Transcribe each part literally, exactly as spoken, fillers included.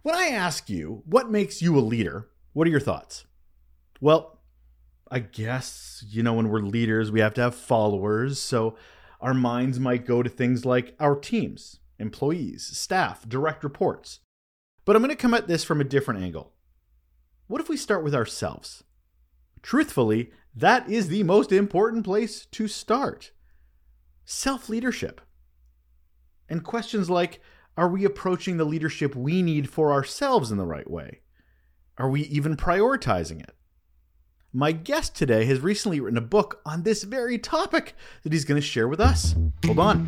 When I ask you what makes you a leader, what are your thoughts? Well, I guess, you know, when we're leaders, we have to have followers. So our minds might go to things like our teams, employees, staff, direct reports. But I'm going to come at this from a different angle. What if we start with ourselves? Truthfully, that is the most important place to start. Self-leadership. And questions like, are we approaching the leadership we need for ourselves in the right way? Are we even prioritizing it? My guest today has recently written a book on this very topic that he's going to share with us. Hold on.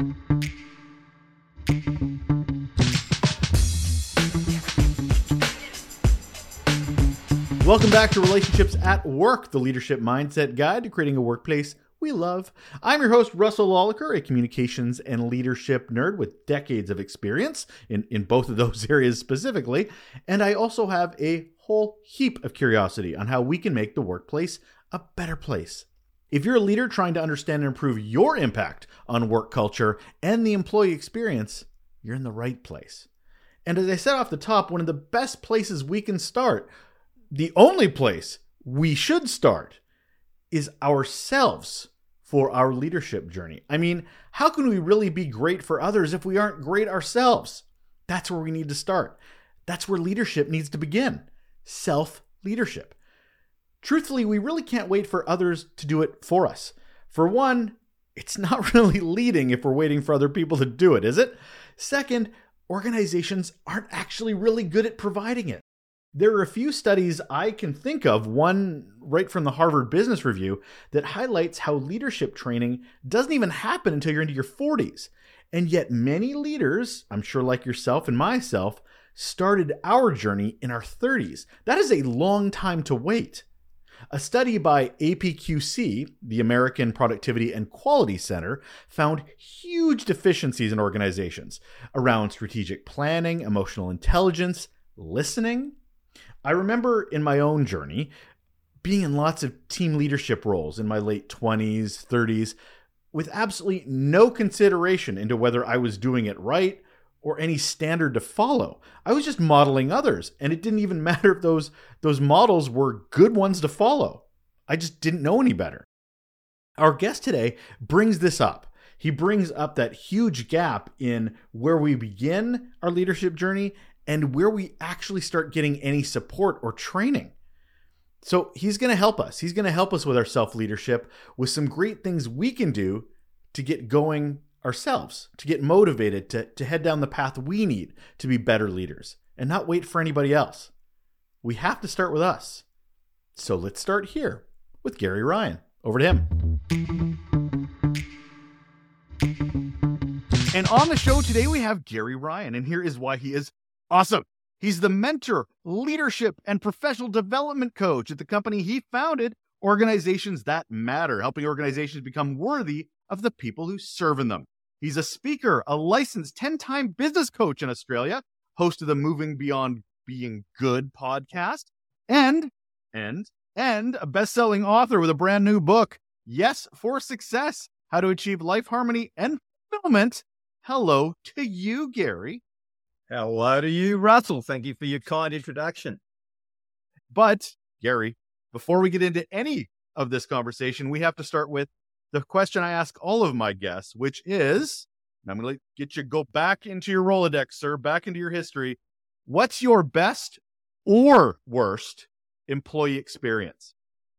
Welcome back to Relationships at Work, the leadership mindset guide to creating a workplace we love. I'm your host, Russell Lolliker, a communications and leadership nerd with decades of experience in, in both of those areas specifically. And I also have a whole heap of curiosity on how we can make the workplace a better place. If you're a leader trying to understand and improve your impact on work culture and the employee experience, you're in the right place. And as I said off the top, one of the best places we can start, the only place we should start, is ourselves for our leadership journey. I mean, how can we really be great for others if we aren't great ourselves? That's where we need to start. That's where leadership needs to begin. Self-leadership. Truthfully, we really can't wait for others to do it for us. For one, it's not really leading if we're waiting for other people to do it, is it? Second, organizations aren't actually really good at providing it. There are a few studies I can think of, one right from the Harvard Business Review, that highlights how leadership training doesn't even happen until you're into your forties. And yet many leaders, I'm sure like yourself and myself, started our journey in our thirties. That is a long time to wait. A study by A P Q C, the American Productivity and Quality Center, found huge deficiencies in organizations around strategic planning, emotional intelligence, listening. I remember in my own journey being in lots of team leadership roles in my late twenties, thirties, with absolutely no consideration into whether I was doing it right or any standard to follow. I was just modeling others, and it didn't even matter if those, those models were good ones to follow. I just didn't know any better. Our guest today brings this up. He brings up that huge gap in where we begin our leadership journey and where we actually start getting any support or training. So he's going to help us. He's going to help us with our self-leadership with some great things we can do to get going ourselves, to get motivated, to, to head down the path we need to be better leaders and not wait for anybody else. We have to start with us. So let's start here with Gary Ryan. Over to him. And on the show today, we have Gary Ryan, and here is why he is awesome. He's the mentor, leadership, and professional development coach at the company he founded, Organizations That Matter, helping organizations become worthy of the people who serve in them. He's a speaker, a licensed ten-time business coach in Australia, host of the Moving Beyond Being Good podcast, and, and, and a best-selling author with a brand new book, Yes for Success, How to Achieve Life Harmony and Fulfillment. Hello to you, Gary. Hello to you, Russell. Thank you for your kind introduction. But, Gary, before we get into any of this conversation, we have to start with the question I ask all of my guests, which is, and I'm going to get you go back into your Rolodex, sir, back into your history. What's your best or worst employee experience?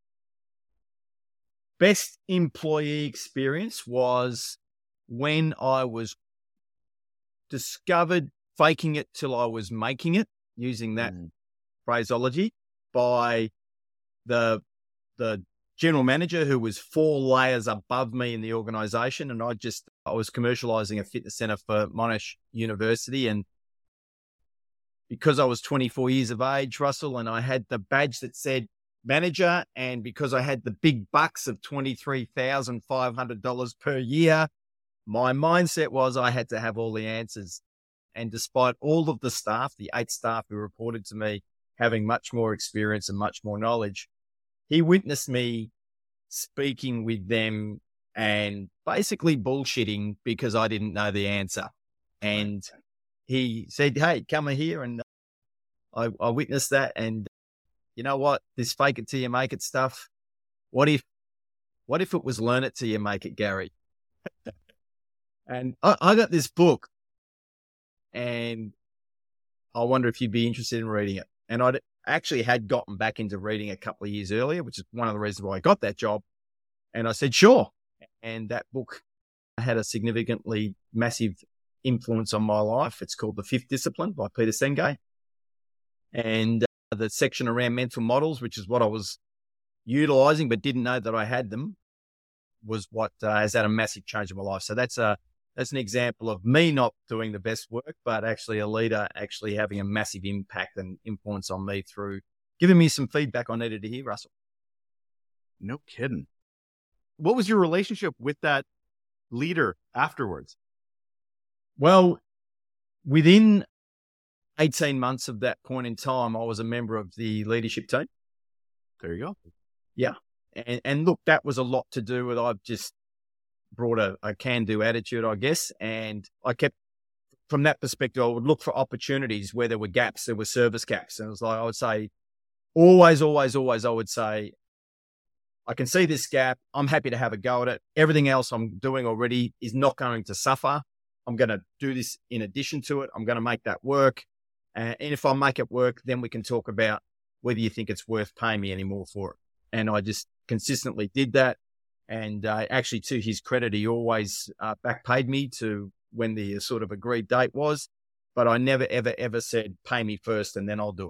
Best employee experience was when I was discovered faking it till I was making it, using that mm. phraseology, by the the general manager who was four layers above me in the organization. And I just, I was commercializing a fitness center for Monash University. And because I was twenty-four years of age, Russell, and I had the badge that said manager, and because I had the big bucks of twenty-three thousand five hundred dollars per year, my mindset was I had to have all the answers. And despite all of the staff, the eight staff who reported to me having much more experience and much more knowledge, he witnessed me speaking with them and basically bullshitting because I didn't know the answer. And he said, hey, come here and I, I witnessed that. And you know what? This fake it till you make it stuff. What if, what if it was learn it till you make it, Gary? And I, I got this book, and I wonder if you'd be interested in reading it. And I actually had gotten back into reading a couple of years earlier, which is one of the reasons why I got that job. And I said, sure. And that book had a significantly massive influence on my life. It's called The Fifth Discipline by Peter Senge. And uh, the section around mental models, which is what I was utilizing but didn't know that I had them, was what uh, has had a massive change in my life. So that's a that's an example of me not doing the best work, but actually a leader actually having a massive impact and influence on me through giving me some feedback I needed to hear, Russell. No kidding. What was your relationship with that leader afterwards? Well, within eighteen months of that point in time, I was a member of the leadership team. There you go. Yeah. And, and look, that was a lot to do with, I've just brought a, a can-do attitude, I guess. And I kept, from that perspective, I would look for opportunities where there were gaps, there were service gaps. And it was like, I would say, always, always, always, I would say, I can see this gap. I'm happy to have a go at it. Everything else I'm doing already is not going to suffer. I'm going to do this in addition to it. I'm going to make that work. Uh, and if I make it work, then we can talk about whether you think it's worth paying me any more for it. And I just consistently did that. And uh, actually, to his credit, he always uh, back paid me to when the sort of agreed date was. But I never, ever, ever said, pay me first and then I'll do it.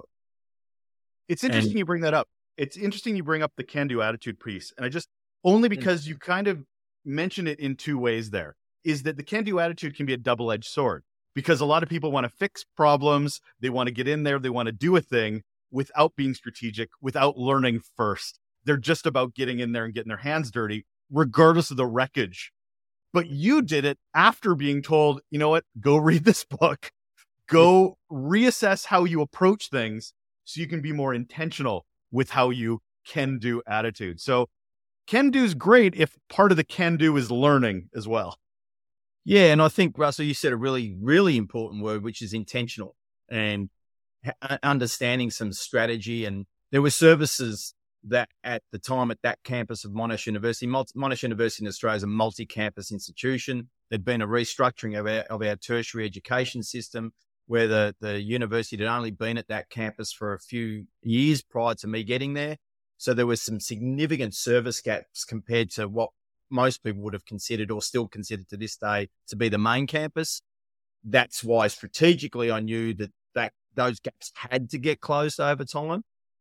It's interesting and, you bring that up. It's interesting you bring up the can-do attitude piece. And I just, only because you kind of mention it in two ways there, is that the can-do attitude can be a double-edged sword. Because a lot of people want to fix problems. They want to get in there. They want to do a thing without being strategic, without learning first. They're just about getting in there and getting their hands dirty, regardless of the wreckage. But you did it after being told, you know what, go read this book, go reassess how you approach things so you can be more intentional with how you can do attitude. So can do is great if part of the can do is learning as well. Yeah. And I think, Russell, you said a really, really important word, which is intentional, and ha- understanding some strategy. And there were services that at the time at that campus of Monash University, Monash University in Australia is a multi-campus institution. There'd been a restructuring of our, of our tertiary education system, where the, the university had only been at that campus for a few years prior to me getting there. So there was some significant service gaps compared to what most people would have considered, or still considered to this day, to be the main campus. That's why strategically I knew that, that those gaps had to get closed over time.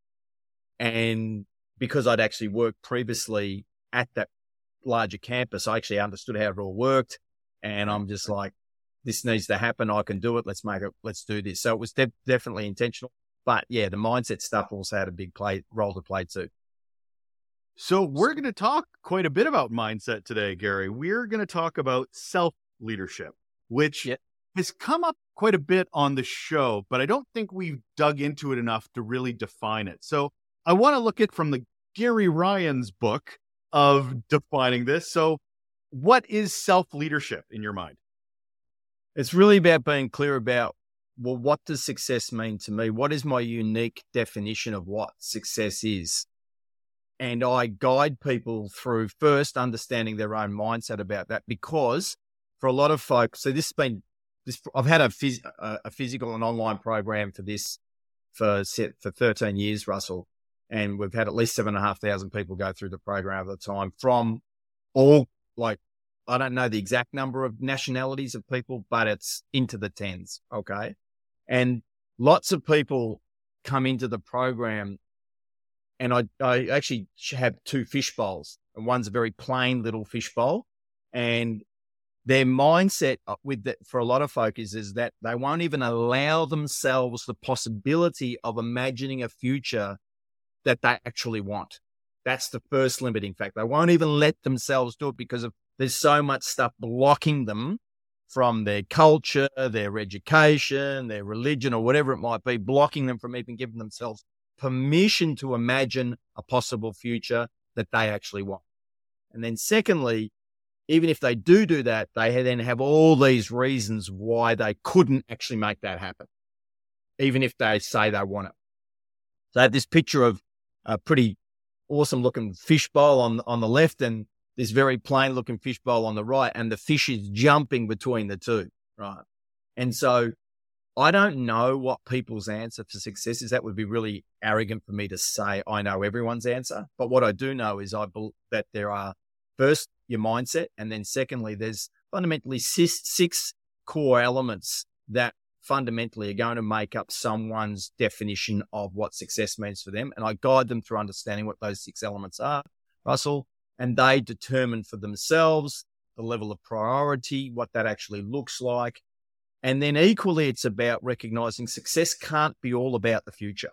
And because I'd actually worked previously at that larger campus, I actually understood how it all worked. And I'm just like, this needs to happen. I can do it. Let's make it. Let's do this. So it was de- definitely intentional. But yeah, the mindset stuff also had a big play role to play too. So we're going to talk quite a bit about mindset today, Gary. We're going to talk about self-leadership, which yep. has come up quite a bit on the show, but I don't think we've dug into it enough to really define it. So I want to look at from the Gary Ryan's book of defining this. So what is self-leadership in your mind? It's really about being clear about, well, what does success mean to me? What is my unique definition of what success is? And I guide people through first understanding their own mindset about that, because for a lot of folks, so this has been, this, I've had a, phys, a, a physical and online program for this for, for thirteen years, Russell. And we've had at least seven and a half thousand people go through the program at the time from all, like, I don't know the exact number of nationalities of people, but it's into the tens. Okay. And lots of people come into the program, and I, I actually have two fish bowls, and one's a very plain little fish bowl. And their mindset with that for a lot of folk is, is that they won't even allow themselves the possibility of imagining a future that they actually want. That's the first limiting factor. They won't even let themselves do it because of there's so much stuff blocking them from their culture, their education, their religion, or whatever it might be, blocking them from even giving themselves permission to imagine a possible future that they actually want. And then secondly, even if they do do that, they then have all these reasons why they couldn't actually make that happen. even if they say they want it. So I have this picture of a pretty awesome looking fishbowl on, on the left and this very plain looking fishbowl on the right, and the fish is jumping between the two, right? And so I don't know what people's answer for success is. That would be really arrogant for me to say I know everyone's answer. But what I do know is I believe that there are, first, your mindset, and then secondly, there's fundamentally six, six core elements that fundamentally are going to make up someone's definition of what success means for them. And I guide them through understanding what those six elements are, Russell, and they determine for themselves the level of priority, what that actually looks like. And then equally, it's about recognizing success can't be all about the future.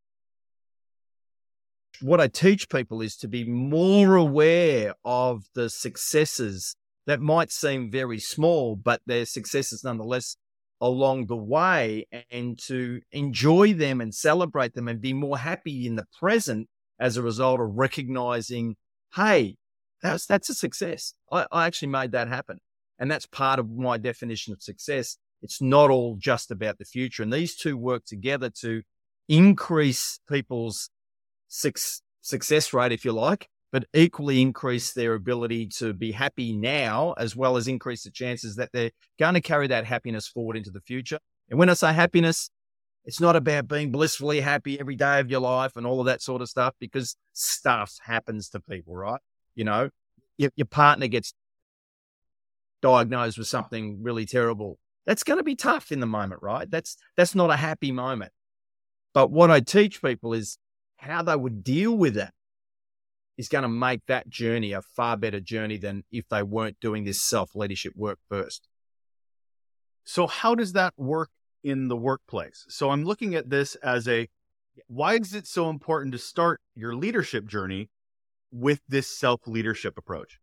What I teach people is to be more aware of the successes that might seem very small, but they're successes nonetheless along the way, and to enjoy them and celebrate them and be more happy in the present as a result of recognizing, hey, that's, that's a success. I, I actually made that happen. And that's part of my definition of success. It's not all just about the future. And these two work together to increase people's suc- success rate, if you like, but equally increase their ability to be happy now, as well as increase the chances that they're going to carry that happiness forward into the future. And when I say happiness, it's not about being blissfully happy every day of your life and all of that sort of stuff, because stuff happens to people, right? You know, your, your partner gets diagnosed with something really terrible. That's going to be tough in the moment, right? That's that's not a happy moment. But what I teach people is how they would deal with that is going to make that journey a far better journey than if they weren't doing this self-leadership work first. So how does that work in the workplace? So I'm looking at this as a, why is it so important to start your leadership journey with this self-leadership approach?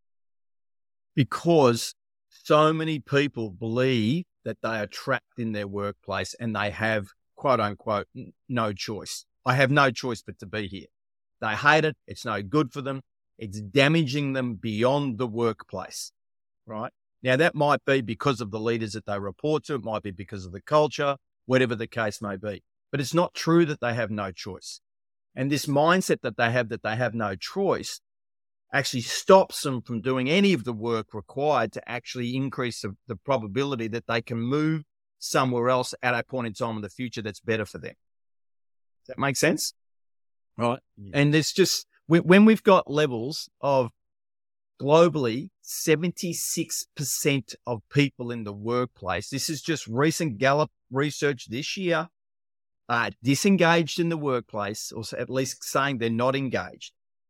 Because so many people believe that they are trapped in their workplace and they have, quote unquote, no choice. I have no choice but to be here. They hate it. It's no good for them. It's damaging them beyond the workplace, right? Now, that might be because of the leaders that they report to. It might be because of the culture, whatever the case may be. But it's not true that they have no choice. And this mindset that they have that they have no choice actually stops them from doing any of the work required to actually increase the, the probability that they can move somewhere else at a point in time in the future that's better for them. Does that make sense? Right. Yeah. And it's just, when we've got levels of globally, seventy-six percent of people in the workplace, this is just recent Gallup research this year, are disengaged in the workplace, or at least saying they're not engaged.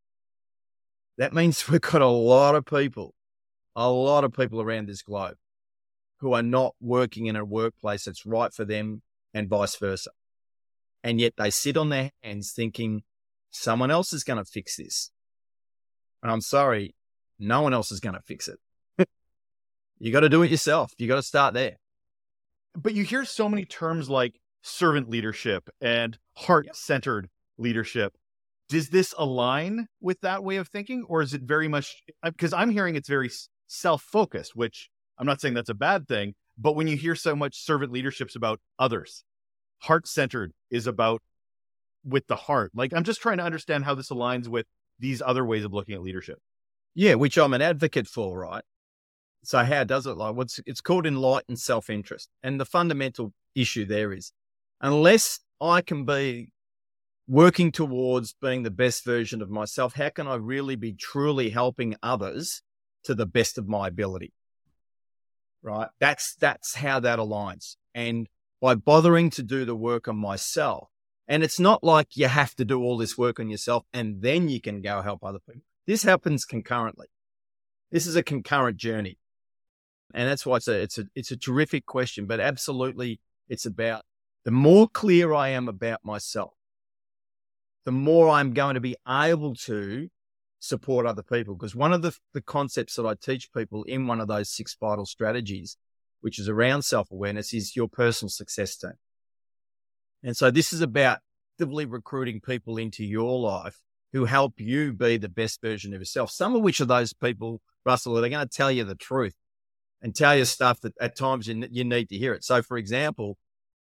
That means we've got a lot of people, a lot of people around this globe who are not working in a workplace that's right for them, and vice versa. And yet they sit on their hands thinking someone else is going to fix this. And I'm sorry, no one else is going to fix it. You got to do it yourself. You got to start there. But you hear so many terms like servant leadership and heart-centered leadership. Does this align with that way of thinking, or is it very much, because I'm hearing it's very self-focused, which I'm not saying that's a bad thing, but when you hear so much servant leadership's about others, heart-centered is about with the heart. Like, I'm just trying to understand how this aligns with these other ways of looking at leadership. Yeah, which I'm an advocate for, right? So how does it like? What's it's called enlightened self-interest. And the fundamental issue there is, unless I can be working towards being the best version of myself, how can I really be truly helping others to the best of my ability? Right? That's, that's how that aligns. And by bothering to do the work on myself, and it's not like you have to do all this work on yourself and then you can go help other people. This happens concurrently. This is a concurrent journey. And that's why it's a, it's a, it's a terrific question, but absolutely it's about the more clear I am about myself, the more I'm going to be able to support other people. Because one of the, the concepts that I teach people in one of those six vital strategies, which is around self-awareness, is your personal success team. And so this is about actively recruiting people into your life who help you be the best version of yourself. Some of which of those people, Russell, they're going to tell you the truth and tell you stuff that at times you, you need to hear it. So, for example,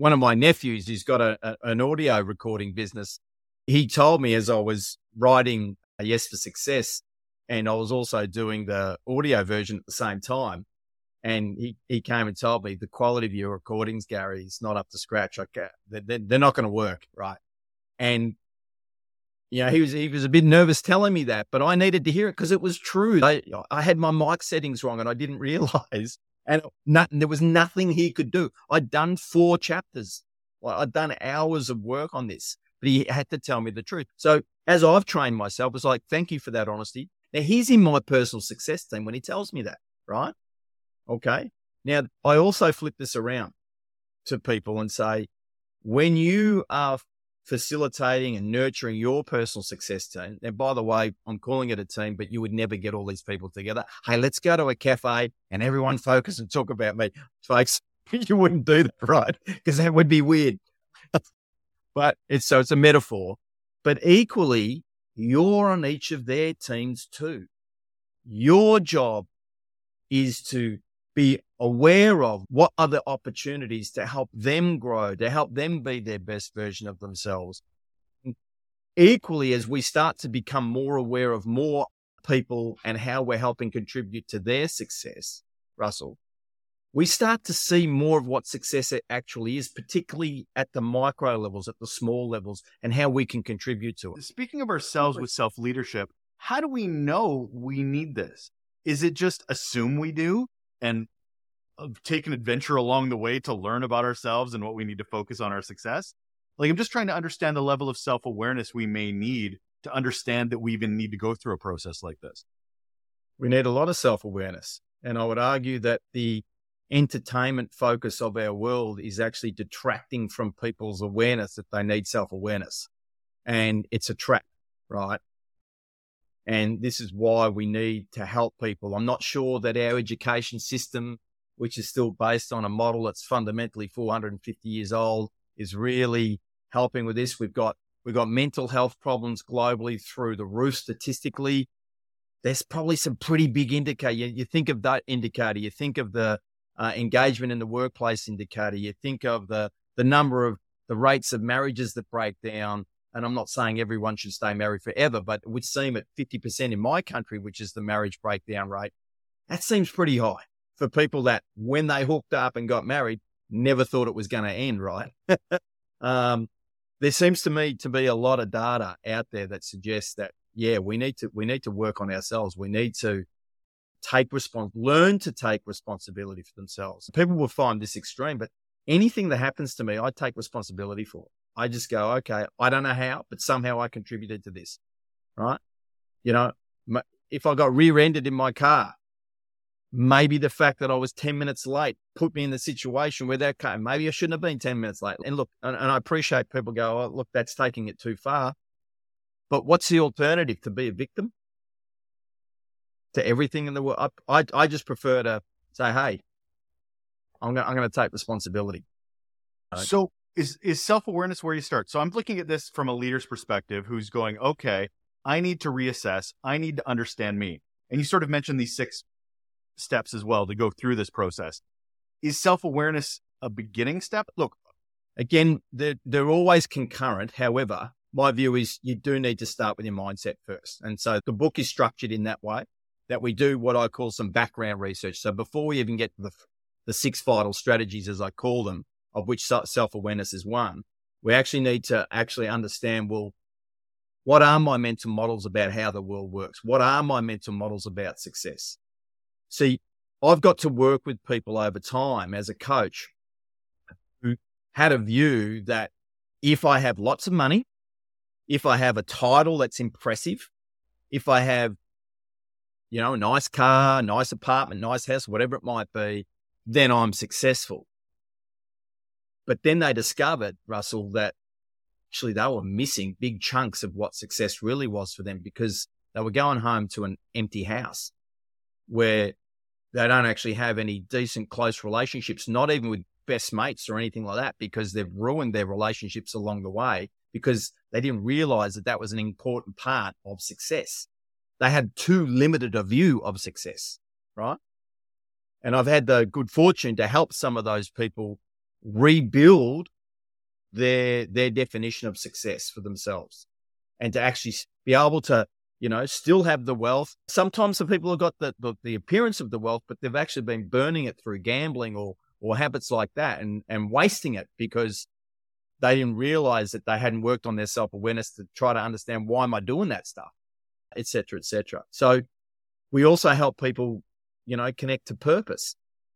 one of my nephews who's got a, a, an audio recording business, he told me as I was writing a Yes for Success, and I was also doing the audio version at the same time. And he, he came and told me the quality of your recordings, Gary, is not up to scratch. Okay, they're, they're not going to work, right? And you know, he was he was a bit nervous telling me that, but I needed to hear it because it was true. I I had my mic settings wrong and I didn't realize, and nothing, there was nothing he could do. I'd done four chapters, I'd done hours of work on this, but he had to tell me the truth. So as I've trained myself, it's like, thank you for that honesty. Now he's in my personal success team when he tells me that, right? Okay. Now, I also flip this around to people and say, when you are facilitating and nurturing your personal success team, and by the way, I'm calling it a team, but you would never get all these people together. Hey, let's go to a cafe and everyone focus and talk about me. Folks, you wouldn't do that, right? Because that would be weird. But it's so it's a metaphor. But equally, you're on each of their teams too. Your job is to be aware of what are the opportunities to help them grow, to help them be their best version of themselves. Equally, as we start to become more aware of more people and how we're helping contribute to their success, Russell, we start to see more of what success actually is, particularly at the micro levels, at the small levels, and how we can contribute to it. Speaking of ourselves with self-leadership, how do we know we need this? Is it just assume we do and take an adventure along the way to learn about ourselves and what we need to focus on our success? Like, I'm just trying to understand the level of self-awareness we may need to understand that we even need to go through a process like this. We need a lot of self-awareness. And I would argue that the entertainment focus of our world is actually detracting from people's awareness that they need self-awareness. And it's a trap, right? And this is why we need to help people. I'm not sure that our education system, which is still based on a model that's fundamentally four hundred fifty years old, is really helping with this. We've got we've got mental health problems globally through the roof statistically. There's probably some pretty big indicator. You, you think of that indicator, you think of the uh, engagement in the workplace indicator, you think of the the number of the rates of marriages that break down. And I'm not saying everyone should stay married forever, but it would seem at fifty percent in my country, which is the marriage breakdown rate, that seems pretty high for people that when they hooked up and got married, never thought it was going to end, right? um, there seems to me to be a lot of data out there that suggests that, yeah, we need to, we need to work on ourselves. We need to take respons- learn to take responsibility for themselves. People will find this extreme, but anything that happens to me, I take responsibility for. I just go, okay, I don't know how, but somehow I contributed to this, right? You know, if I got rear-ended in my car, maybe the fact that I was ten minutes late put me in the situation where that car, maybe I shouldn't have been ten minutes late. And look, and, and I appreciate people go, oh, look, that's taking it too far. But what's the alternative? To be a victim to everything in the world? I, I, I just prefer to say, hey, I'm going I'm going to take responsibility. So is, is self-awareness where you start? So I'm looking at this from a leader's perspective who's going, okay, I need to reassess. I need to understand me. And you sort of mentioned these six steps as well to go through this process. Is self-awareness a beginning step? Look, again, they're, they're always concurrent. However, my view is you do need to start with your mindset first. And so the book is structured in that way, that we do what I call some background research. So before we even get to the, the six vital strategies, as I call them, of which self-awareness is one, we actually need to actually understand, well, what are my mental models about how the world works? What are my mental models about success? See, I've got to work with people over time as a coach who had a view that if I have lots of money, if I have a title that's impressive, if I have, you know, a nice car, nice apartment, nice house, whatever it might be, then I'm successful. But then they discovered, Russell, that actually they were missing big chunks of what success really was for them, because they were going home to an empty house where they don't actually have any decent close relationships, not even with best mates or anything like that, because they've ruined their relationships along the way because they didn't realize that that was an important part of success. They had too limited a view of success, right? And I've had the good fortune to help some of those people rebuild their their definition of success for themselves, and to actually be able to, you know, still have the wealth. Sometimes some people have got the, the, the appearance of the wealth, but they've actually been burning it through gambling or or habits like that, and and wasting it because they didn't realize that they hadn't worked on their self-awareness to try to understand, why am I doing that stuff, et cetera, et cetera. So we also help people, you know, connect to purpose.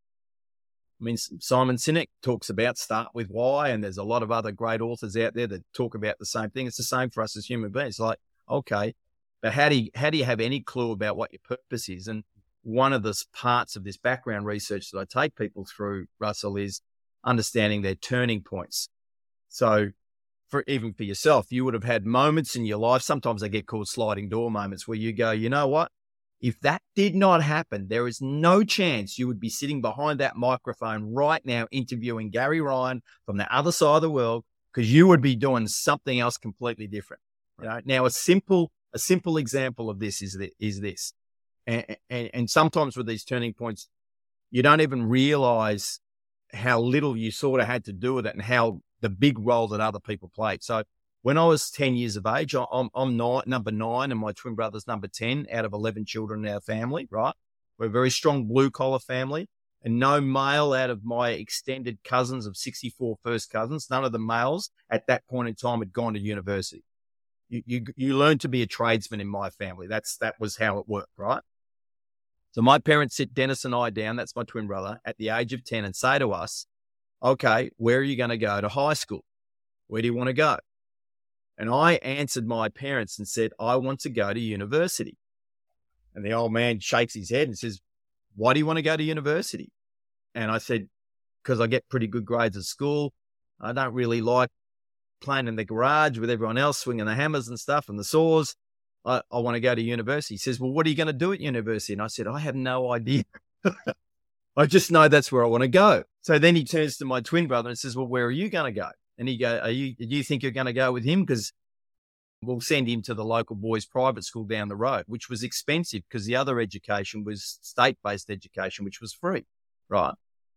I mean, Simon Sinek talks about start with why, and there's a lot of other great authors out there that talk about the same thing. It's the same for us as human beings. Like, okay, but how do you, how do you have any clue about what your purpose is? And one of the parts of this background research that I take people through, Russell, is understanding their turning points. So for even for yourself, you would have had moments in your life, sometimes they get called sliding door moments, where you go, you know what? If that did not happen, there is no chance you would be sitting behind that microphone right now interviewing Gary Ryan from the other side of the world, because you would be doing something else completely different. You know? Now, a simple a simple example of this is that, is this. And, and, and sometimes with these turning points, you don't even realize how little you sort of had to do with it and how the big role that other people played. So when I was ten years of age, I'm, I'm nine, number nine, and my twin brother's number ten out of eleven children in our family, right? We're a very strong blue-collar family, and no male out of my extended cousins of sixty-four first cousins, none of the males at that point in time had gone to university. You, you, you learned to be a tradesman in my family. That's That was how it worked, right? So my parents sit Dennis and I down, that's my twin brother, at the age of ten and say to us, okay, where are you going to go to high school? Where do you want to go? And I answered my parents and said, I want to go to university. And the old man shakes his head and says, why do you want to go to university? And I said, because I get pretty good grades at school. I don't really like playing in the garage with everyone else, swinging the hammers and stuff and the saws. I, I want to go to university. He says, well, what are you going to do at university? And I said, I have no idea. I just know that's where I want to go. So then he turns to my twin brother and says, well, where are you going to go? And he go, are you, do you think you're going to go with him? Because we'll send him to the local boys' private school down the road, which was expensive because the other education was state-based education, which was free, right?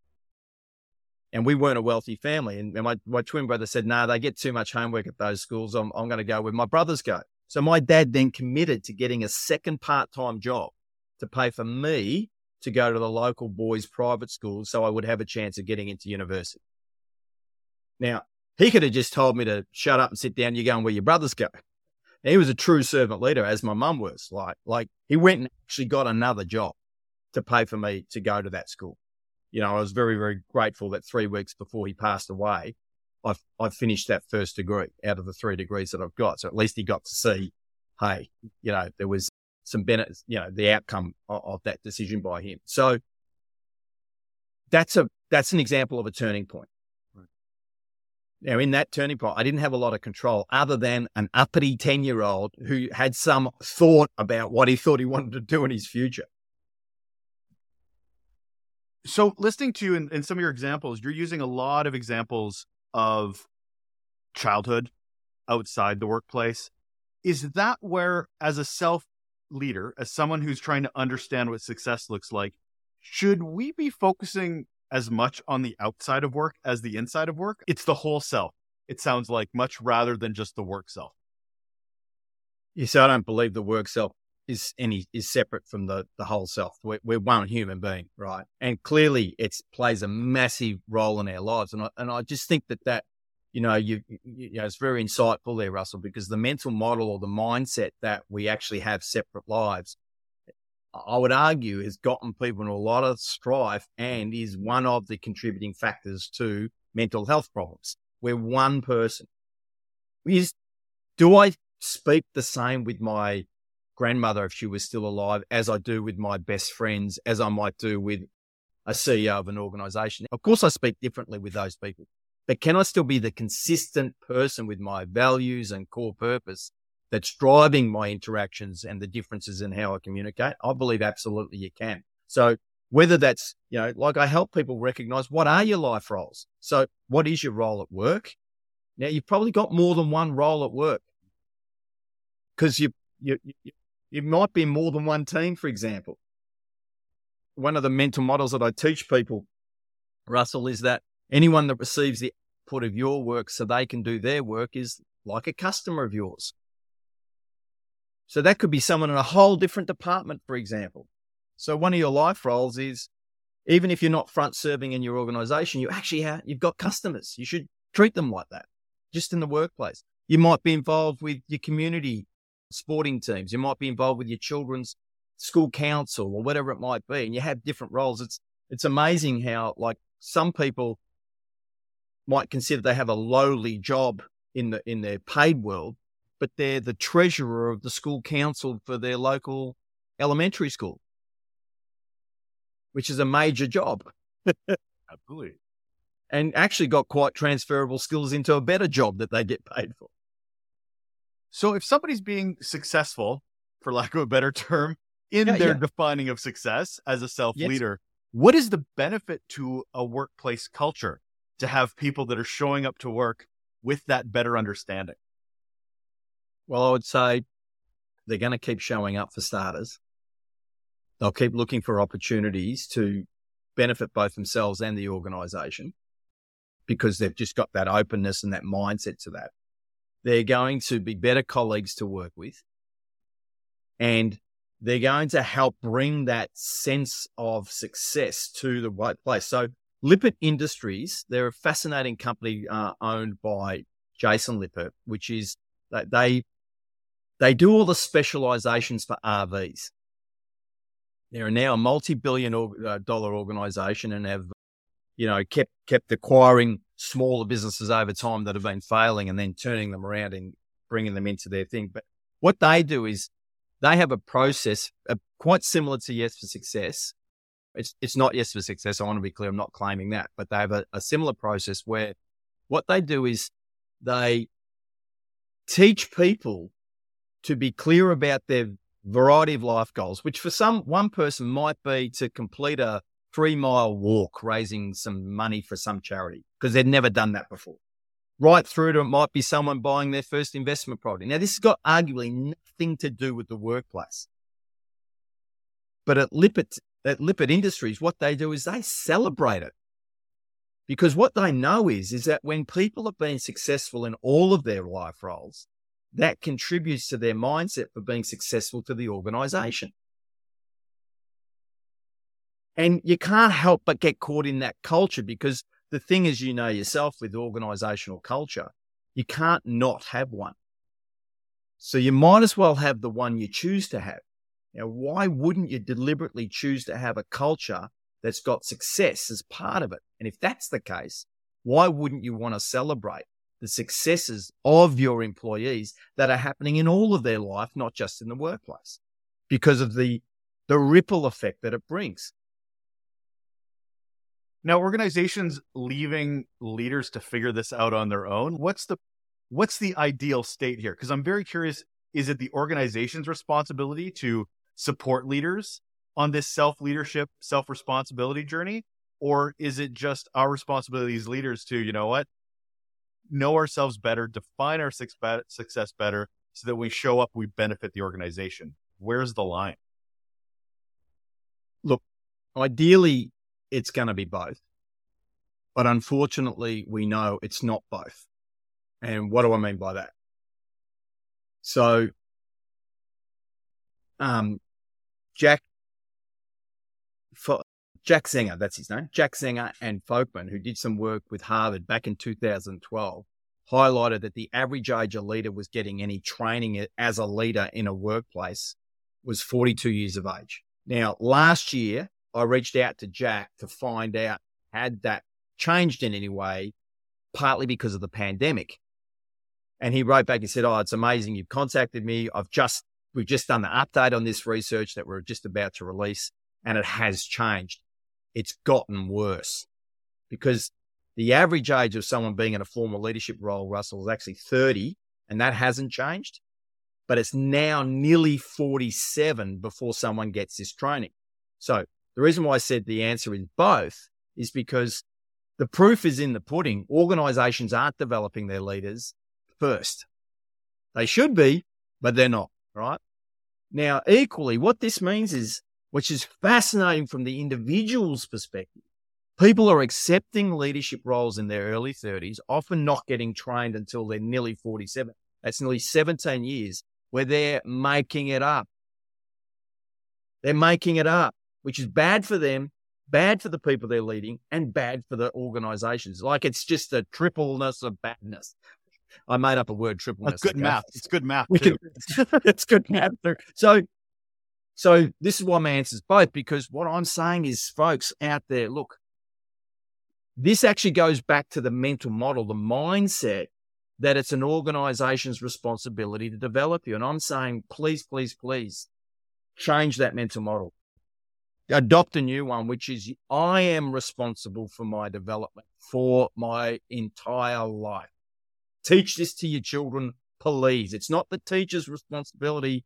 And we weren't a wealthy family. And my, my twin brother said, no, nah, they get too much homework at those schools. I'm, I'm going to go where my brothers go. So my dad then committed to getting a second part-time job to pay for me to go to the local boys' private school so I would have a chance of getting into university. Now, he could have just told me to shut up and sit down. You're going where your brothers go. He was a true servant leader, as my mum was. Like, like he went and actually got another job to pay for me to go to that school. You know, I was very, very grateful that three weeks before he passed away, I I finished that first degree out of the three degrees that I've got. So at least he got to see, hey, you know, there was some benefits, you know, the outcome of, of that decision by him. So that's a that's an example of a turning point. Right. Now, in that turning point, I didn't have a lot of control other than an uppity ten-year-old who had some thought about what he thought he wanted to do in his future. So listening to you in, in some of your examples, you're using a lot of examples of childhood outside the workplace. Is that where, as a self-leader, as someone who's trying to understand what success looks like, should we be focusing as much on the outside of work as the inside of work? It's the whole self, it sounds like, much rather than just the work self. Yes, I don't believe the work self is any is separate from the, the whole self. We're, we're one human being, right? And clearly it plays a massive role in our lives. And I, and I just think that that, you know, you, you, you know, it's very insightful there, Russell, because the mental model or the mindset that we actually have separate lives, I would argue, has gotten people in a lot of strife and is one of the contributing factors to mental health problems. We're one person. Is, do I speak the same with my grandmother if she was still alive as I do with my best friends, as I might do with a C E O of an organization? Of course, I speak differently with those people, but can I still be the consistent person with my values and core purpose that's driving my interactions and the differences in how I communicate? I believe absolutely you can. So whether that's, you know, like I help people recognize, what are your life roles? So what is your role at work? Now, you've probably got more than one role at work because you, you, you It might be more than one team, for example. One of the mental models that I teach people, Russell, is that, Anyone that receives the output of your work so they can do their work is like a customer of yours. So that could be someone in a whole different department, for example. So one of your life roles is, even if you're not front serving in your organization, you actually have, you've got customers. You should treat them like that, just in the workplace. You might be involved with your community sporting teams. You might be involved with your children's school council or whatever it might be. And you have different roles. It's, it's amazing how, like, some people might consider they have a lowly job in the, in their paid world, but they're the treasurer of the school council for their local elementary school, which is a major job. Absolutely. And actually got quite transferable skills into a better job that they get paid for. So if somebody's being successful, for lack of a better term, in Yeah, their yeah. defining of success as a self-leader, Yes. what is the benefit to a workplace culture to have people that are showing up to work with that better understanding? Well, I would say they're going to keep showing up, for starters. They'll keep looking for opportunities to benefit both themselves and the organization because they've just got that openness and that mindset to that. They're going to be better colleagues to work with, and they're going to help bring that sense of success to the right place. So Lippert Industries, they're a fascinating company uh, owned by Jason Lippert, which is that they They do all the specializations for R Vs. They're now a multi-billion uh, dollar organization and have, you know, kept kept acquiring smaller businesses over time that have been failing and then turning them around and bringing them into their thing. But what they do is they have a process uh, quite similar to Yes for Success. It's it's not Yes for Success. I want to be clear. I'm not claiming that, but they have a, a similar process where what they do is they teach people to be clear about their variety of life goals, which for some, one person might be to complete a three mile walk, raising some money for some charity because they'd never done that before. Right through to it might be someone buying their first investment property. Now, this has got arguably nothing to do with the workplace. But at Lippert, at Lippert Industries, what they do is they celebrate it. Because what they know is, is that when people have been successful in all of their life roles, that contributes to their mindset for being successful to the organization. And you can't help but get caught in that culture because the thing is, you know yourself with organizational culture, you can't not have one. So you might as well have the one you choose to have. Now, why wouldn't you deliberately choose to have a culture that's got success as part of it? And if that's the case, why wouldn't you want to celebrate the successes of your employees that are happening in all of their life, not just in the workplace, because of the, the ripple effect that it brings? Now, organizations leaving leaders to figure this out on their own, what's the what's the ideal state here? Because I'm very curious, is it the organization's responsibility to support leaders on this self-leadership, self-responsibility journey? Or is it just our responsibility as leaders to, you know what, know ourselves better, define our success better so that when we show up, we benefit the organization? Where's the line? Look, ideally, it's going to be both. But unfortunately, we know it's not both. And what do I mean by that? So, um, Jack, Jack Zenger, that's his name, Jack Zenger and Folkman, who did some work with Harvard back in two thousand twelve, highlighted that the average age a leader was getting any training as a leader in a workplace was forty-two years of age. Now, last year, I reached out to Jack to find out had that changed in any way, partly because of the pandemic. And he wrote back and said, oh, it's amazing you've contacted me. I've just, we've just done the update on this research that we're just about to release, and it has changed. It's gotten worse because the average age of someone being in a formal leadership role, Russell, is actually thirty, and that hasn't changed. But it's now nearly forty-seven before someone gets this training. So the reason why I said the answer is both is because the proof is in the pudding. Organizations aren't developing their leaders first. They should be, but they're not, right? Now, equally, what this means is, which is fascinating from the individual's perspective, People are accepting leadership roles in their early thirties, often not getting trained until they're nearly forty-seven. That's nearly seventeen years where they're making it up. They're making it up, which is bad for them, bad for the people they're leading, and bad for the organizations. Like it's just a tripleness of badness. I made up a word, tripleness. That's good okay? math. It's good math, We too. can- it's good math. too. So, so this is why my answer is both, because what I'm saying is, folks out there, look, this actually goes back to the mental model, the mindset that it's an organization's responsibility to develop you. And I'm saying, please, please, please change that mental model. Adopt a new one, which is I am responsible for my development for my entire life. Teach this to your children, please. It's not the teacher's responsibility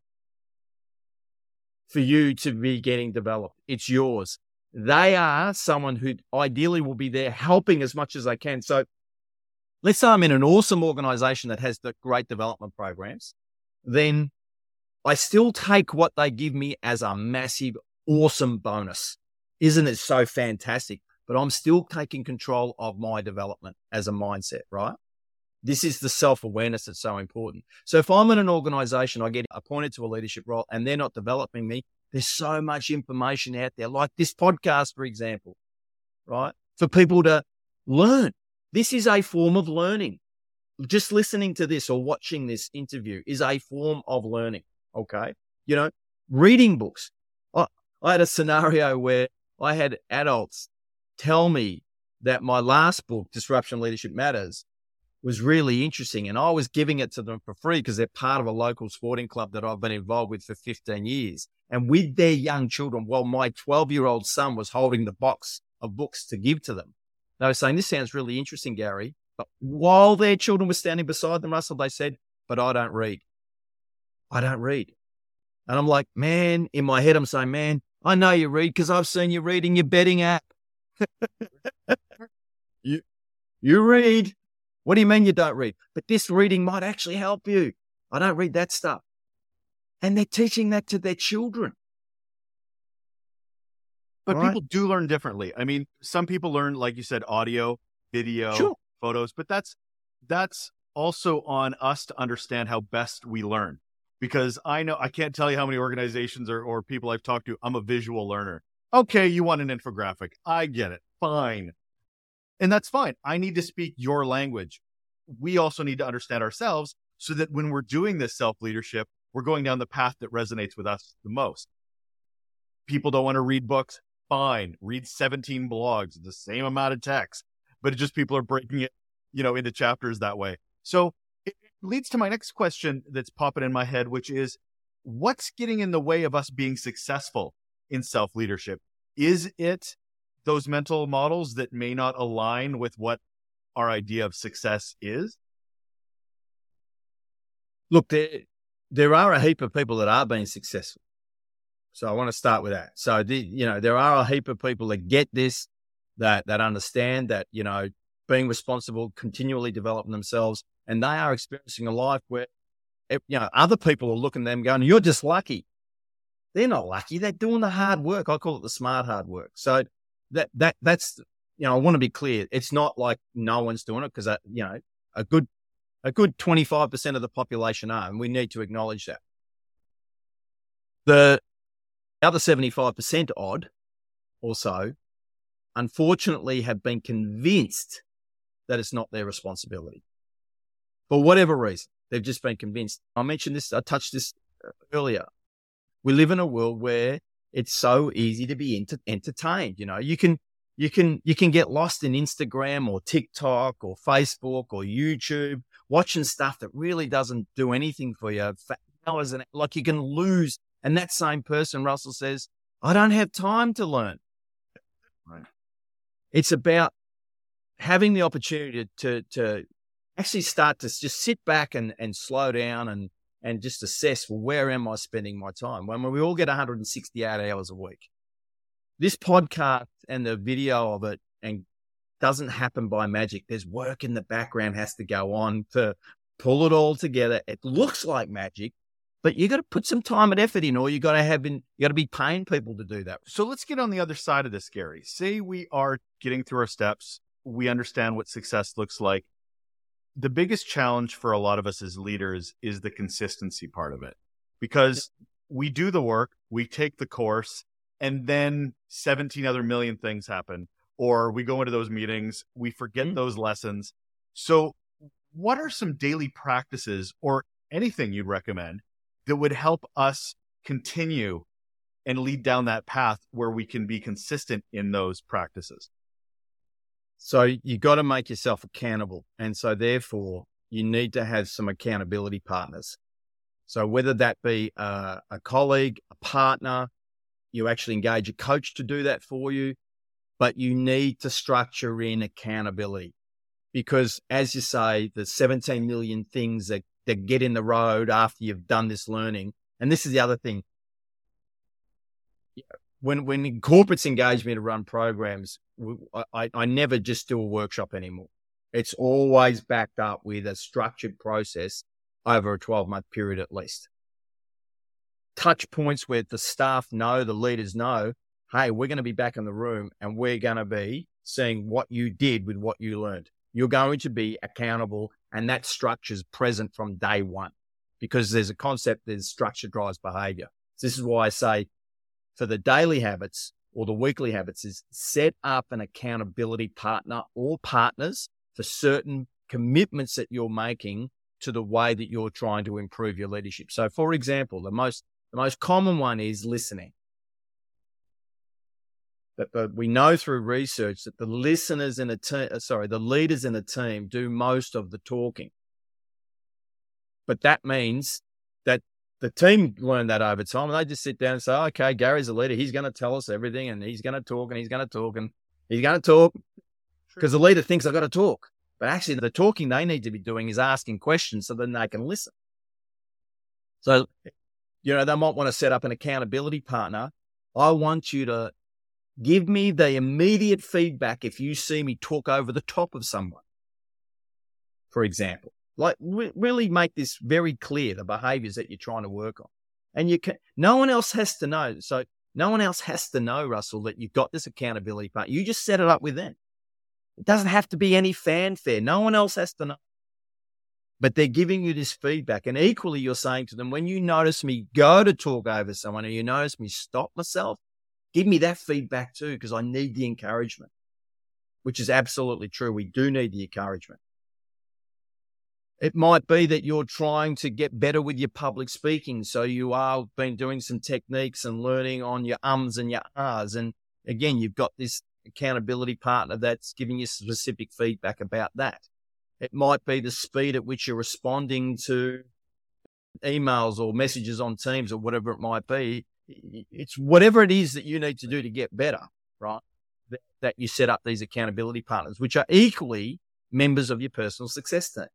for you to be getting developed. It's yours. They are someone who ideally will be there helping as much as they can. So let's say I'm in an awesome organization that has the great development programs, then I still take what they give me as a massive, awesome bonus. Isn't it so fantastic? But I'm still taking control of my development as a mindset, right? This is the self-awareness that's so important. So if I'm in an organization, I get appointed to a leadership role and they're not developing me, there's so much information out there, like this podcast, for example, right? For people to learn. This is a form of learning. Just listening to this or watching this interview is a form of learning, okay? You know, reading books. I, I had a scenario where I had adults tell me that my last book, Disruption Leadership Matters, was really interesting. And I was giving it to them for free because they're part of a local sporting club that I've been involved with for fifteen years. And with their young children, while my twelve-year-old son was holding the box of books to give to them, they were saying, this sounds really interesting, Gary. But while their children were standing beside them, Russell, they said, but I don't read. I don't read. And I'm like, man, in my head, I'm saying, man, I know you read because I've seen you reading your betting app. you, you read. What do you mean you don't read? But this reading might actually help you. I don't read that stuff. And they're teaching that to their children. But Right. people do learn differently. I mean, some people learn, like you said, audio, video, Sure. photos, but that's that's also on us to understand how best we learn. Because I know, I can't tell you how many organizations or, or people I've talked to, I'm a visual learner. Okay, you want an infographic. I get it. Fine. And that's fine. I need to speak your language. We also need to understand ourselves so that when we're doing this self-leadership, we're going down the path that resonates with us the most. People don't want to read books. Fine. Read seventeen blogs, the same amount of text, but it just people are breaking it, you know, into chapters that way. So it leads to my next question that's popping in my head, which is what's getting in the way of us being successful in self-leadership? Is it those mental models that may not align with what our idea of success is? Look, there, there are a heap of people that are being successful. So I want to start with that. So, the, you know, there are a heap of people that get this, that, that understand that, you know, being responsible, continually developing themselves, and they are experiencing a life where, you know, other people are looking at them going, you're just lucky. They're not lucky. They're doing the hard work. I call it the smart hard work. So that, that, that's, you know, I want to be clear. It's not like no one's doing it because, you know, a good, a good twenty-five percent of the population are, and we need to acknowledge that. The other seventy-five percent odd also, unfortunately, have been convinced that it's not their responsibility. For whatever reason, they've just been convinced. I mentioned this, I touched this earlier. We live in a world where it's so easy to be enter- entertained. You know, you can, you can, you can get lost in Instagram or TikTok or Facebook or YouTube, watching stuff that really doesn't do anything for you for hours, and like you can lose. And that same person, Russell says, I don't have time to learn. Right. It's about having the opportunity to, to actually start to just sit back and, and slow down and, and just assess, well, where am I spending my time? When we all get one hundred sixty-eight hours a week. This podcast and the video of it and doesn't happen by magic. There's work in the background has to go on to pull it all together. It looks like magic, But you got to put some time and effort in, or you got to have been, you got to be paying people to do that. So let's get on the other side of this, Gary. Say we are getting through our steps. We understand what success looks like. The biggest challenge for a lot of us as leaders is the consistency part of it, because we do the work, we take the course, and then seventeen other million things happen, or we go into those meetings, we forget mm-hmm. those lessons. So what are some daily practices or anything you'd recommend that would help us continue and lead down that path where we can be consistent in those practices? So you got to make yourself accountable. And so therefore you need to have some accountability partners. So whether that be a, a colleague, a partner, you actually engage a coach to do that for you, but you need to structure in accountability, because as you say, the seventeen million things that, that get in the road after you've done this learning. And this is the other thing. When when corporates engage me to run programs, I, I never just do a workshop anymore. It's always backed up with a structured process over a twelve-month period at least. Touch points where the staff know, the leaders know, hey, we're going to be back in the room and we're going to be seeing what you did with what you learned. You're going to be accountable, and that structure is present from day one, because there's a concept that structure drives behavior. So this is why I say, for the daily habits or the weekly habits, is set up an accountability partner or partners for certain commitments that you're making to the way that you're trying to improve your leadership. So for example, the most, the most common one is listening. That the, we know through research that the listeners in a team, sorry, the leaders in a team do most of the talking. But that means that the team learn that over time, and they just sit down and say, okay, Gary's a leader. He's going to tell us everything, and he's going to talk, and he's going to talk, and he's going to talk, because the leader thinks I've got to talk. But actually, the talking they need to be doing is asking questions so then they can listen. So, you know, they might want to set up an accountability partner. I want you to give me the immediate feedback if you see me talk over the top of someone, for example. Like, re- really make this very clear, the behaviors that you're trying to work on. And you can, no one else has to know. So no one else has to know, Russell, that you've got this accountability part. You just set it up with them. It doesn't have to be any fanfare. No one else has to know. But they're giving you this feedback. And equally, you're saying to them, when you notice me go to talk over someone, or you notice me stop myself, give me that feedback too, because I need the encouragement, which is absolutely true. We do need the encouragement. It might be that you're trying to get better with your public speaking. So you are been doing some techniques and learning on your ums and your ahs. And again, you've got this accountability partner that's giving you specific feedback about that. It might be the speed at which you're responding to emails or messages on Teams or whatever it might be. It's whatever it is that you need to do to get better, right? That, that you set up these accountability partners, which are equally members of your personal success team.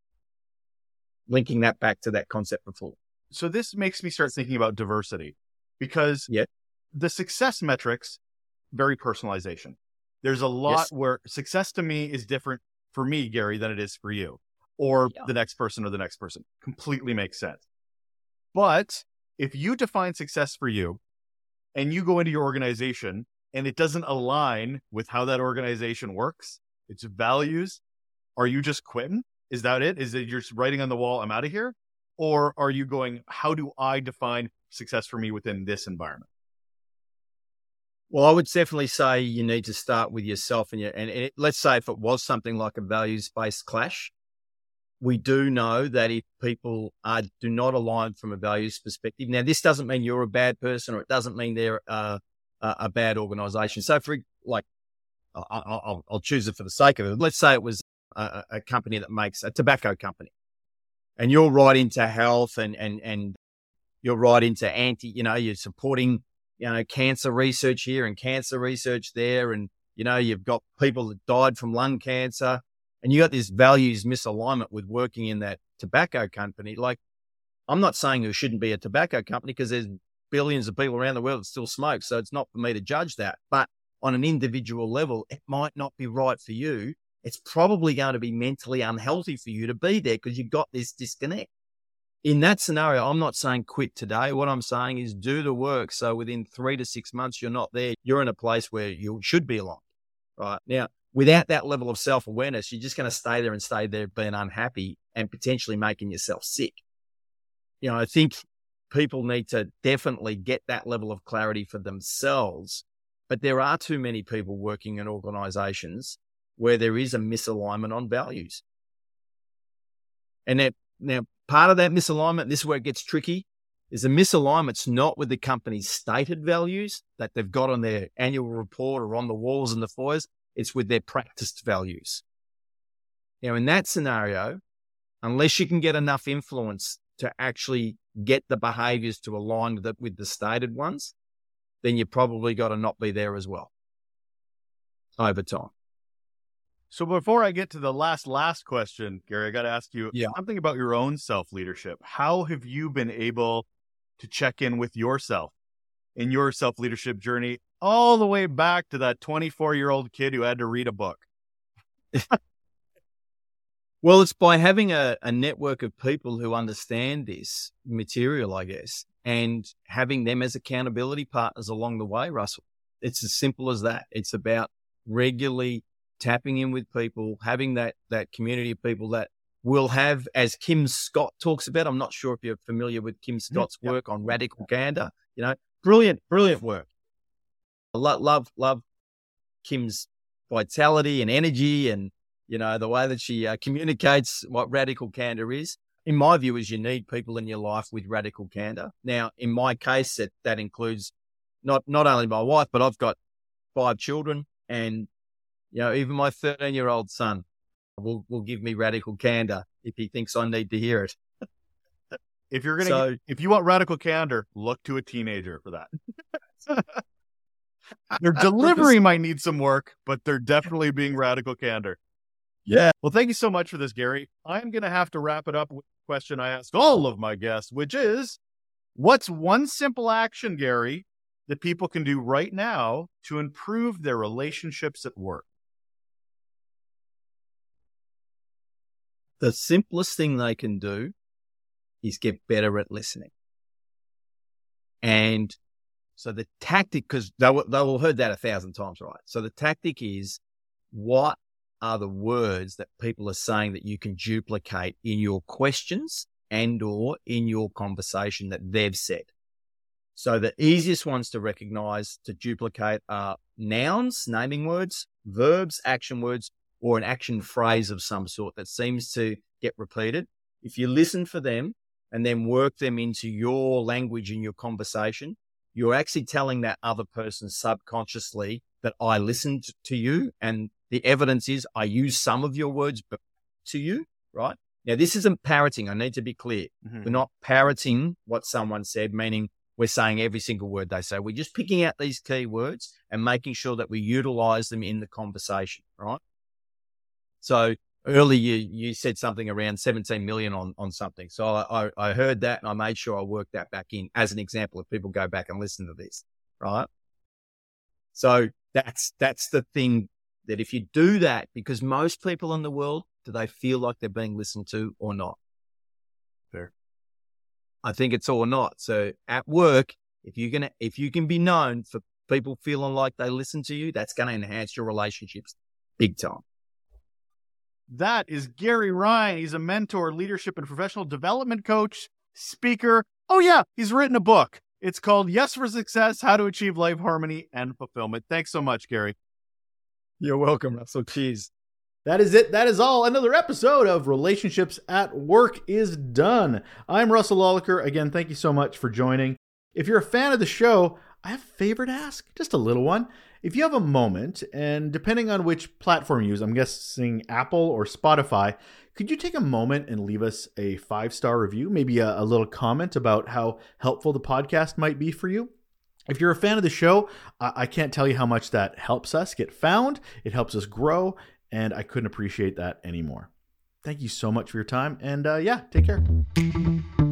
Linking that back to that concept before. So this makes me start thinking about diversity, because yeah. the success metrics, very personalization. There's a lot yes. where success to me is different for me, Gary, than it is for you or yeah. the next person or the next person. Completely makes sense. But if you define success for you and you go into your organization and it doesn't align with how that organization works, its values, are you just quitting? Is that it? Is it you're just writing on the wall, I'm out of here? Or are you going, how do I define success for me within this environment? Well, I would definitely say you need to start with yourself. And, your, and it, let's say if it was something like a values-based clash, we do know that if people are, do not align from a values perspective, now this doesn't mean you're a bad person, or it doesn't mean they're uh, a, a bad organization. So for like, I'll, I'll, I'll choose it for the sake of it. Let's say it was A, a company that makes a tobacco company, and you're right into health and, and, and you're right into anti, you know, you're supporting, you know, cancer research here and cancer research there. And, you know, you've got people that died from lung cancer, and you got this values misalignment with working in that tobacco company. Like, I'm not saying there shouldn't be a tobacco company, because there's billions of people around the world that still smoke. So it's not for me to judge that, but on an individual level, it might not be right for you. It's probably going to be mentally unhealthy for you to be there, because you've got this disconnect. in that scenario, I'm not saying quit today. What I'm saying is do the work. So within three to six months, you're not there. You're in a place where you should be aligned, right? Now, without that level of self-awareness, you're just going to stay there and stay there being unhappy and potentially making yourself sick. You know, I think people need to definitely get that level of clarity for themselves. But there are too many people working in organizations where there is a misalignment on values. And that, now, part of that misalignment, this is where it gets tricky, is the misalignment's not with the company's stated values that they've got on their annual report or on the walls and the foyers. It's with their practiced values. Now, in that scenario, unless you can get enough influence to actually get the behaviors to align with the, with the stated ones, then you probably got to not be there as well over time. So before I get to the last, last question, Gary, I got to ask you yeah. something about your own self-leadership. How have you been able to check in with yourself in your self-leadership journey all the way back to that twenty-four-year-old kid who had to read a book? Well, it's by having a, a network of people who understand this material, I guess, and having them as accountability partners along the way, Russell. It's as simple as that. It's about regularly tapping in with people, having that that community of people that will have, as Kim Scott talks about, I'm not sure if you're familiar with Kim Scott's yep. work on radical candor, you know, brilliant, brilliant work. I love, love, love Kim's vitality and energy and, you know, the way that she uh, communicates what radical candor is. In my view, is you need people in your life with radical candor. Now, in my case, that, that includes not, not only my wife, but I've got five children and, you know, even my thirteen-year-old son will, will give me radical candor if he thinks I need to hear it. If you're going to, so, if you want radical candor, look to a teenager for that. Their delivery might need some work, but they're definitely being radical candor. Yeah. Well, thank you so much for this, Gary. I'm going to have to wrap it up with a question I ask all of my guests, which is, what's one simple action, Gary, that people can do right now to improve their relationships at work? The simplest thing they can do is get better at listening. And so the tactic, because they will, they will heard that a thousand times, right? So the tactic is, what are the words that people are saying that you can duplicate in your questions and or in your conversation that they've said? So the easiest ones to recognize, to duplicate are nouns, naming words, verbs, action words, or an action phrase of some sort that seems to get repeated. If you listen for them and then work them into your language in your conversation, you're actually telling that other person subconsciously that I listened to you, and the evidence is I use some of your words to you, right? Now, this isn't parroting. I need to be clear. Mm-hmm. We're not parroting what someone said, meaning we're saying every single word they say. We're just picking out these key words and making sure that we utilize them in the conversation, right? So earlier you, you said something around seventeen million on, on something. So I, I, I heard that and I made sure I worked that back in as an example if people go back and listen to this, right? So that's, that's the thing, that if you do that, because most people in the world, do they feel like they're being listened to or not? Fair. I think it's all or not. So at work, if you're gonna, if you can be known for people feeling like they listen to you, that's going to enhance your relationships big time. That is Gary Ryan. He's a mentor, leadership, and professional development coach, speaker. Oh yeah, he's written a book. It's called Yes for Success: How to Achieve Life Harmony and Fulfillment. Thanks so much, Gary. You're welcome, Russell. Cheers. That is it. That is all. Another episode of Relationships at Work is done. I'm Russell Lolliker. Again, thank you so much for joining. If you're a fan of the show, I have a favor to ask, just a little one. If you have a moment, and depending on which platform you use, I'm guessing Apple or Spotify, could you take a moment and leave us a five-star review, maybe a, a little comment about how helpful the podcast might be for you? If you're a fan of the show, I, I can't tell you how much that helps us get found. It helps us grow, and I couldn't appreciate that anymore. Thank you so much for your time, and uh, yeah, take care.